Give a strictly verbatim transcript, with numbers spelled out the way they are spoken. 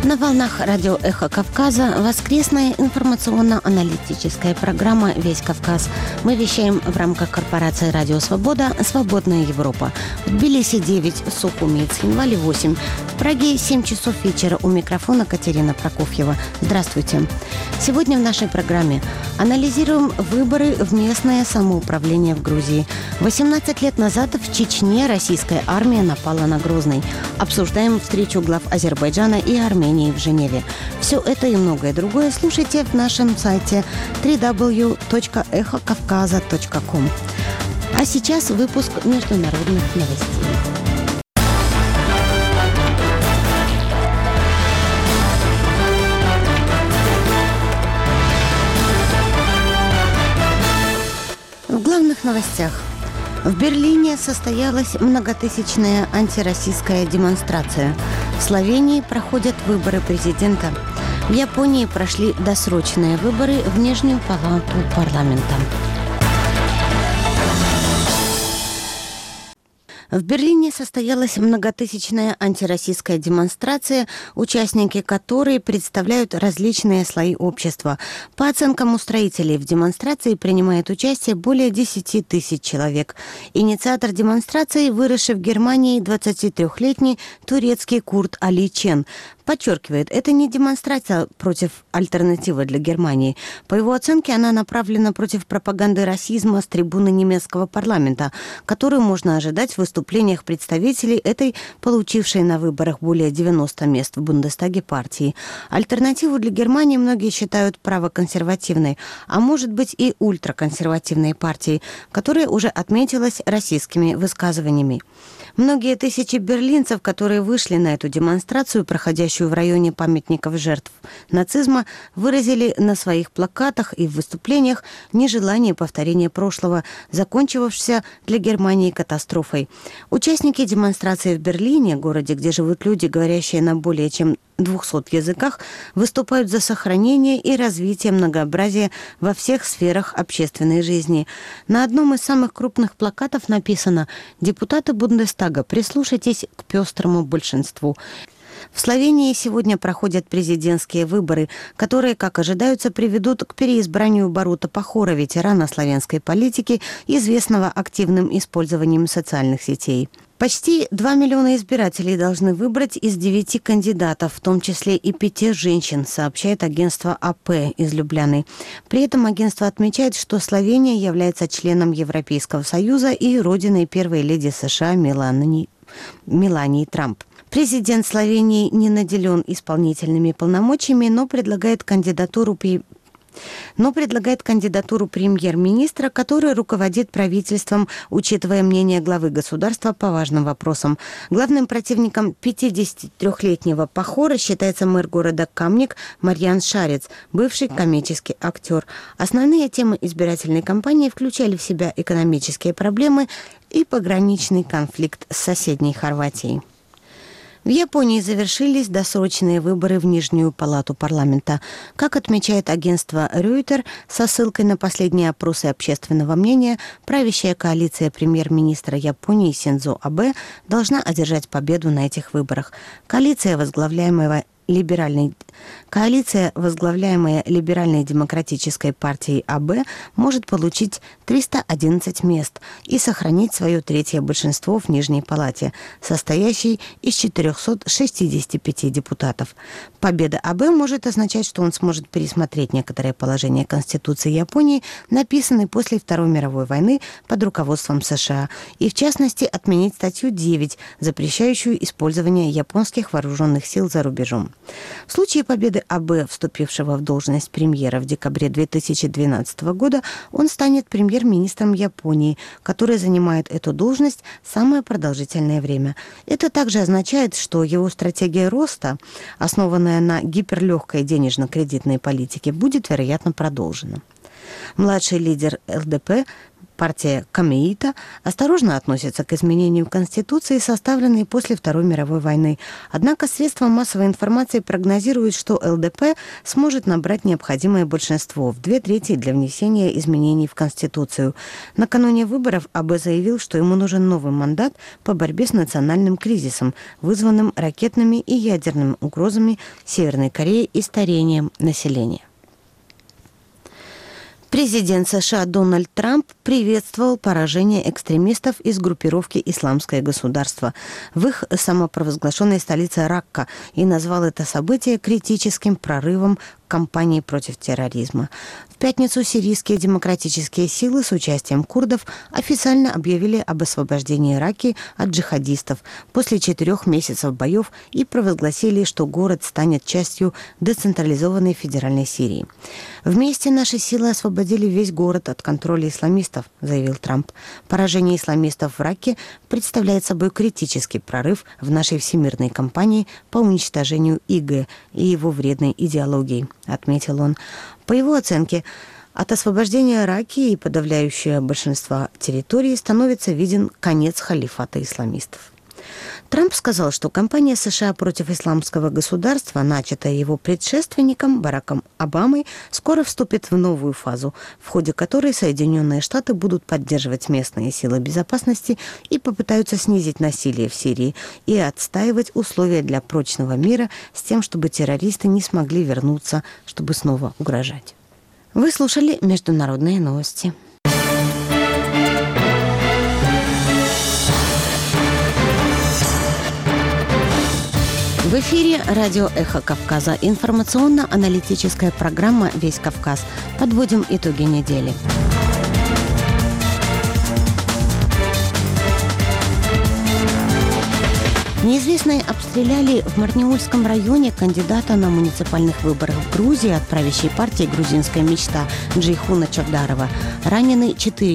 На волнах радио «Эхо Кавказа» воскресная информационно-аналитическая программа «Весь Кавказ». Мы вещаем в рамках корпорации «Радио Свобода» «Свободная Европа». В Тбилиси девять, Сухуми и Цхинвале восемь. В Праге семь часов вечера. У микрофона Катерина Прокофьева. Здравствуйте. Сегодня в нашей программе анализируем выборы в местное самоуправление в Грузии. восемнадцать лет назад в Чечне российская армия напала на Грозный. Обсуждаем встречу глав Азербайджана и Армении в Женеве. Все это и многое другое слушайте в нашем сайте дабл ю дабл ю дабл ю точка эхо кавказа точка ком. А сейчас выпуск международных новостей. В главных новостях. В Берлине состоялась многотысячная антироссийская демонстрация. В Словении проходят выборы президента. В Японии прошли досрочные выборы в Нижнюю палату парламента. В Берлине состоялась многотысячная антироссийская демонстрация, участники которой представляют различные слои общества. По оценкам устроителей, в демонстрации принимает участие более десять тысяч человек. Инициатор демонстрации, выросший в Германии двадцатитрёхлетний турецкий Курт Али Чен, подчеркивает, это не демонстрация против альтернативы для Германии. По его оценке, она направлена против пропаганды расизма с трибуны немецкого парламента, которую можно ожидать в выступлениях представителей этой, получившей на выборах более девяноста мест в Бундестаге партии. Альтернативу для Германии многие считают правоконсервативной, а может быть и ультраконсервативной партией, которая уже отметилась российскими высказываниями. Многие тысячи берлинцев, которые вышли на эту демонстрацию, проходящую в районе памятников жертв нацизма, выразили на своих плакатах и в выступлениях нежелание повторения прошлого, закончившегося для Германии катастрофой. Участники демонстрации в Берлине, городе, где живут люди, говорящие на более чем двухсот языках, выступают за сохранение и развитие многообразия во всех сферах общественной жизни. На одном из самых крупных плакатов написано: «Депутаты Бундестага, прислушайтесь к пестрому большинству». В Словении сегодня проходят президентские выборы, которые, как ожидаются, приведут к переизбранию Борута Пахора, ветерана славянской политики, известного активным использованием социальных сетей. Почти два миллиона избирателей должны выбрать из девяти кандидатов, в том числе и пяти женщин, сообщает агентство АП из Любляны. При этом агентство отмечает, что Словения является членом Европейского Союза и родиной первой леди США Мелании, Мелании Трамп. Президент Словении не наделен исполнительными полномочиями, но предлагает кандидатуру при но предлагает кандидатуру премьер-министра, который руководит правительством, учитывая мнение главы государства по важным вопросам. Главным противником пятидесятитрёхлетнего Пахора считается мэр города Камник Марьян Шарец, бывший комический актер. Основные темы избирательной кампании включали в себя экономические проблемы и пограничный конфликт с соседней Хорватией. В Японии завершились досрочные выборы в Нижнюю палату парламента. Как отмечает агентство Reuters, со ссылкой на последние опросы общественного мнения, правящая коалиция премьер-министра Японии Синдзо Абэ должна одержать победу на этих выборах. Коалиция, возглавляемая Либеральной... Коалиция, возглавляемая Либеральной демократической партией АБ, может получить триста одиннадцать мест и сохранить свое третье большинство в Нижней палате, состоящей из четырёхсот шестидесяти пяти депутатов. Победа АБ может означать, что он сможет пересмотреть некоторые положения Конституции Японии, написанные после Второй мировой войны под руководством США, и в частности отменить статью девять, запрещающую использование японских вооруженных сил за рубежом. В случае победы АБ, вступившего в должность премьера в декабре две тысячи двенадцатого года, он станет премьер-министром Японии, который занимает эту должность самое продолжительное время. Это также означает, что его стратегия роста, основанная на гиперлегкой денежно-кредитной политике, будет, вероятно, продолжена. Младший лидер ЛДП Партия Камеита осторожно относится к изменению Конституции, составленной после Второй мировой войны. Однако средства массовой информации прогнозируют, что эл дэ пэ сможет набрать необходимое большинство в две трети для внесения изменений в Конституцию. Накануне выборов а бэ заявил, что ему нужен новый мандат по борьбе с национальным кризисом, вызванным ракетными и ядерными угрозами Северной Кореи и старением населения. Президент США Дональд Трамп приветствовал поражение экстремистов из группировки «Исламское государство» в их самопровозглашенной столице Ракка и назвал это событие критическим прорывом кампании против терроризма. В пятницу сирийские демократические силы с участием курдов официально объявили об освобождении Раки от джихадистов после четырех месяцев боев и провозгласили, что город станет частью децентрализованной федеральной Сирии. «Вместе наши силы освободили весь город от контроля исламистов», заявил Трамп. «Поражение исламистов в Раке представляет собой критический прорыв в нашей всемирной кампании по уничтожению и гэ и его вредной идеологии», отметил он. По его оценке, от освобождения Раки и подавляющего большинства территорий становится виден конец халифата исламистов. Трамп сказал, что кампания США против исламского государства, начатая его предшественником Бараком Обамой, скоро вступит в новую фазу, в ходе которой Соединенные Штаты будут поддерживать местные силы безопасности и попытаются снизить насилие в Сирии и отстаивать условия для прочного мира с тем, чтобы террористы не смогли вернуться, чтобы снова угрожать. Вы слушали международные новости. В эфире радио «Эхо Кавказа». Информационно-аналитическая программа «Весь Кавказ». Подводим итоги недели. Неизвестные обстреляли в Марниульском районе кандидата на муниципальных выборах в Грузии от правящей партии «Грузинская мечта» Джейхуна Чавдарова. Ранены четыре